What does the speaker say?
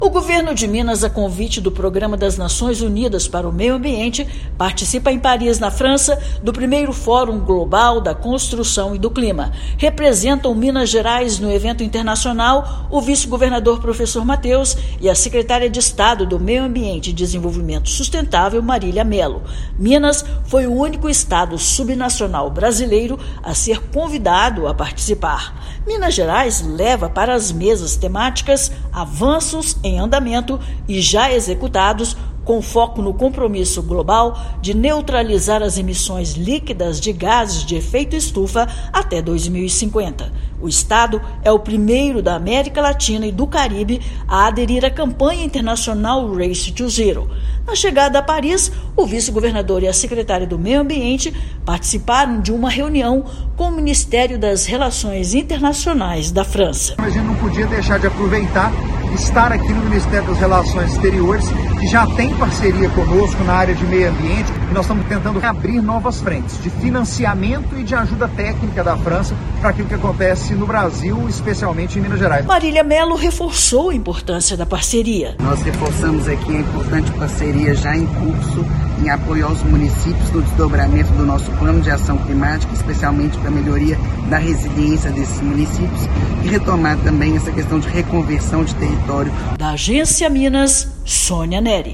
O governo de Minas, a convite do Programa das Nações Unidas para o Meio Ambiente, participa em Paris, na França, do primeiro Fórum Global da Construção e do Clima. Representam Minas Gerais no evento internacional o vice-governador professor Matheus e a secretária de Estado do Meio Ambiente e Desenvolvimento Sustentável, Marília Mello. Minas foi o único estado subnacional brasileiro a ser convidado a participar. Minas Gerais leva para as mesas temáticas avanços em andamento e já executados, com foco no compromisso global de neutralizar as emissões líquidas de gases de efeito estufa até 2050. O estado é o primeiro da América Latina e do Caribe a aderir à campanha internacional Race to Zero. Na chegada a Paris, o vice-governador e a secretária do Meio Ambiente participaram de uma reunião com o Ministério das Relações Internacionais da França. A gente não podia deixar de aproveitar estar aqui no Ministério das Relações Exteriores, que já tem parceria conosco na área de meio ambiente, e nós estamos tentando abrir novas frentes de financiamento e de ajuda técnica da França para aquilo que acontece no Brasil, especialmente em Minas Gerais. Marília Mello reforçou a importância da parceria. Nós reforçamos aqui a importante parceria já em curso em apoio aos municípios no desdobramento do nosso plano de ação climática, especialmente para a melhoria da resiliência desses municípios, e retomar também essa questão de reconversão de território. Da Agência Minas, Sônia Neri.